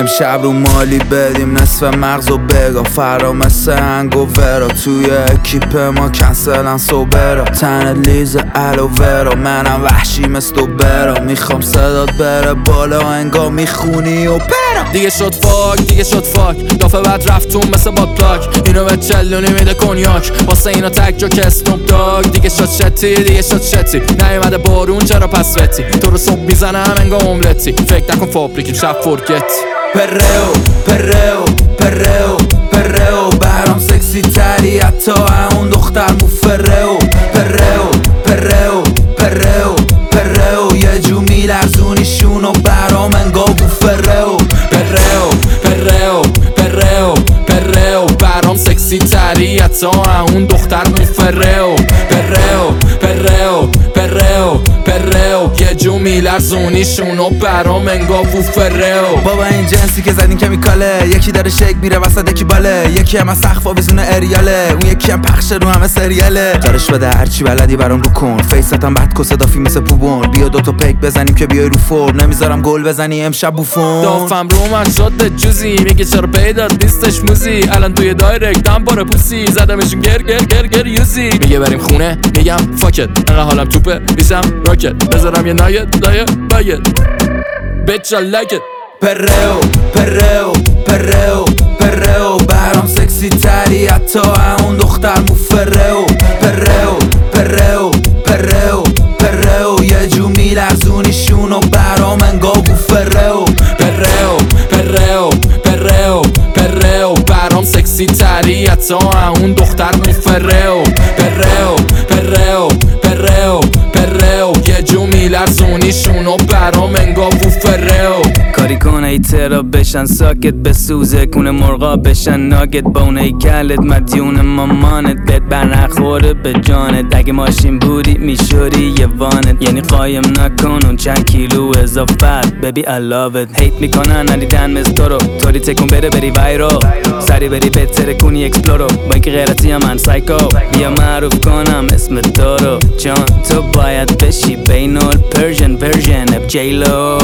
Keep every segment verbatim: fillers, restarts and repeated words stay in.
امشب رو مالی بدیم نصف مغز و بگا فرا مثل انگوورا توی اکیپ ما کنسلن سوبرا تن لیز الوورا منم وحشی مثل برا میخوام صدات بره بالا انگا میخونی و برا دیگه شد فاک دیگه شد فاک دافه بعد رفتون مثل باد پلاک اینو به چلونی میده کنیاک واسه اینا تک جو که اسنوب داگ دیگه شد شتی دیگه شد شتی نیومده بارون چرا پس رتی تو رو صبح میزنم انگا املتی فکر نکن فابریک شب فرگت پرهو پرهو پرهو پرهو برام سکسی تری حتی اون دختر مفرهو پرهو پرهو پرهو پرهو یه جو میلرزونیشونو برام انگا بوفرهو پرهو پرهو پرهو پرهو برام سکسی تری حتی اون دختر مفرهو پرهو پرهو پرهو پرهو یه جو میلرزونیشونو برام انگا بوفرهو بابا این جنسی که زدین کمیکاله یکی داره شیک میره وسط یکی باله یکی هم از سقف آویزون اریاله اون یکی هم پخش رو همه سریاله جارش بده هرچی بلدی برام رو کن فیستم بعد کسه دافی مثل پوبون بیا دوتا پیک بزنیم که بیای رو فرم نمیذارم گل بزنی امشب بوفون دافم رو من شده جوزی میگه چرا پیدات نیستش موزی الان توی دایرکت دم باره پوسی زدمشون گر گر گر گر یوزی میگه بریم خونه میگم فاکت انقدر حالم توپه میشم راکت بذارم یه نایت لایه بایت bitch I like it پرهو پرهو پرهو پرهو برام سکسی تری حتی اون دختر مفرهو پرهو پرهو پرهو پرهو یه جو میلرزونیشونو برام انگا بوفرهو پرهو پرهو پرهو پرهو برام سکسی تری حتی اون دختر مفرهو پرهو پرهو پرهو پرهو یه جو میلرزونیشونو برام انگا بوفرهو کاری کن ای ترا بشن ساکت بسوزه کونه مرغا بشن ناگت با اون ای کلت مدیون مامانت بد برنخوره به جانت اگه ماشین بودی میشوری یه وانت یعنی قایم نکن اون چند کیلو اضافت ببی I love it هیت میکنن ندیدن مثل تو رو طوری تکون بره بری وایرو سری بری بهتره کنی اکسپلورو با اینکه غیرتی هم من سایکو بیا معروف کنم اسم تو رو جان تو باید بشی بینال پرژن ورژن اف جیلو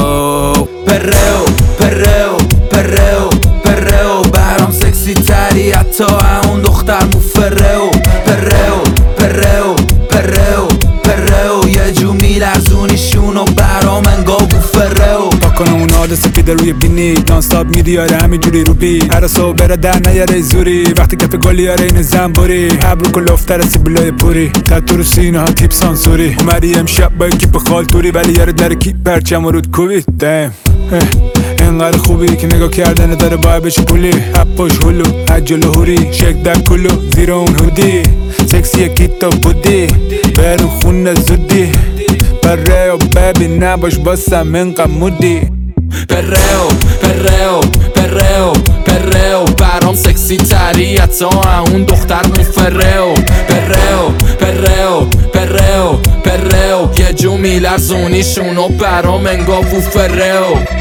پرهو پرهو پرهو پرهو برام سکسی تری حتی اون دختر مفرهو پرهو پرهو پرهو پرهو یه جو میلرزونیشونو برام انگا بوفرهو پاکنه اون آده سفیده روی بینی نانستاپ میریاره همینجوری رو بی هر صبح بره در نیاره زوری وقتی کف گلیاره این زنبوری ابرو کلوفتر سیبلای پوری تتو رو سینه ها تیپ سانسوری اومدی امشب با کیپ خالتوری ولی یاره در کی پرچم و رود کوبی دم اینقدر خوبی که نگاه کردن داره باید بشه پولی هپاش هلو عجل هوری شک در کلو زیر اون هودی سکسی کیتا بودی برون خونه زودی پرهو ببی نباش باسم اینقدر مودی پرهو پرهو پرهو پرهو برام سکسی تری حتی اون دختر مفرهو پرهو پرهو پرهو پرهو یه جو میلرزونیشونو برام انگا بوفرهو